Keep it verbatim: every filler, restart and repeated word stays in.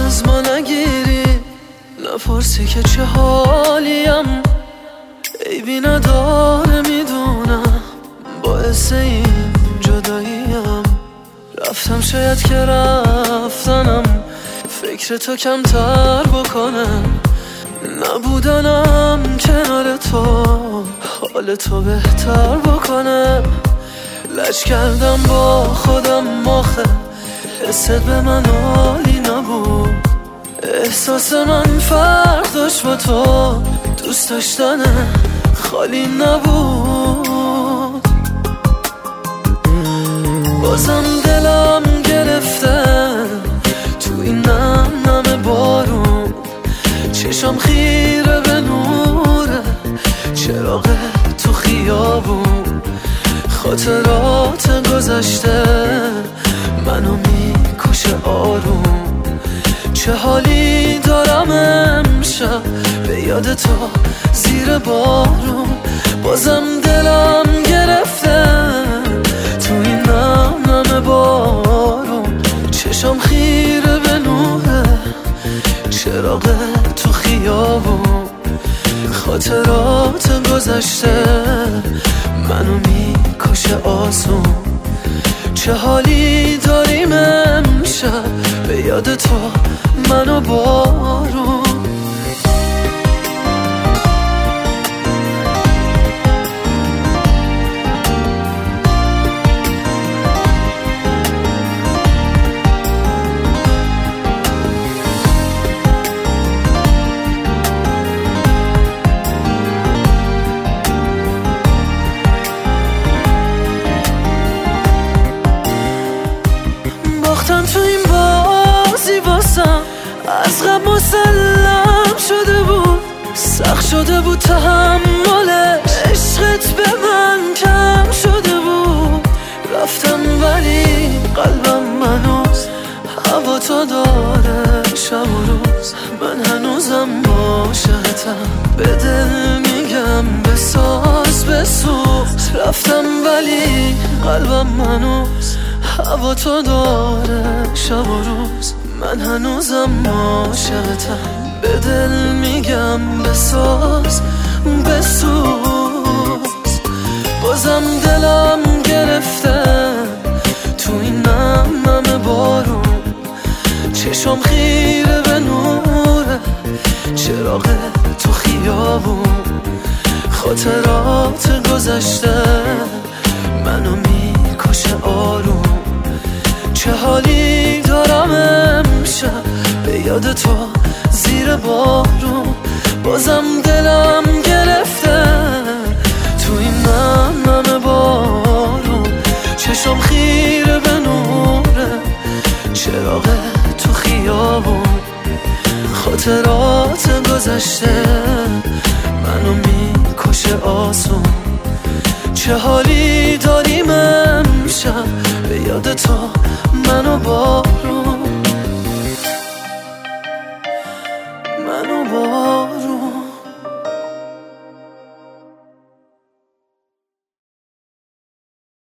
از ما نگیری، نپرسی که چه حالیم، عیبی نداره میدونم، باعث این جداییم. رفتم شاید که رفتنم فکر تو کمتر بکنم، نبودنم کنار تو حال تو بهتر بکنم. لج کردم با خودم آخه حست به من حالی نبود، احساس من فرق داشت با تو، دوست داشتن خالی نبود. بازم دلم گرفته تو این نم نم بارون، چشم خیره به نوره چراغ تو خیابون. خاطرات گذشته منو میکشه آروم، چه حالی دارم امشب به یاد تو زیر بارون. بازم دلم گرفته تو این نم نم بارون، چشم خیره به نوره چراغ تو خیابون. خاطرات گذشته منو میکشه آسون، چه حالی داریم امشب به یاد تو منو بارون. باختم تو این بازی واسم، از قبل مسلم شده بود، سخت شده بود تحمل عشقت به من کم شده بود. رفتم ولی قلبم منوز هوا تو داره شب و روز، من هنوزم عاشقتم به دل میگم بساز بسوز. رفتم ولی قلبم منوز هوا تو داره شب و روز، من هنوزم عاشقتم به دل میگم بساز بسوز. بازم دلم گرفته تو این نم نم بارون، چشم خیره به نوره چراغ تو خیابون. خاطرات گذشته منو میکشه آروم، چه حالی دارم امشب به یاد تو زیر بارون. بازم دلم گرفته تو این نم نم بارون، چشم خیره به نوره چراغ تو خیابون. خاطرات گذشته منو میکشه آسون، چه حالی داریم امشب به یاد تو منو بارون منو بارون.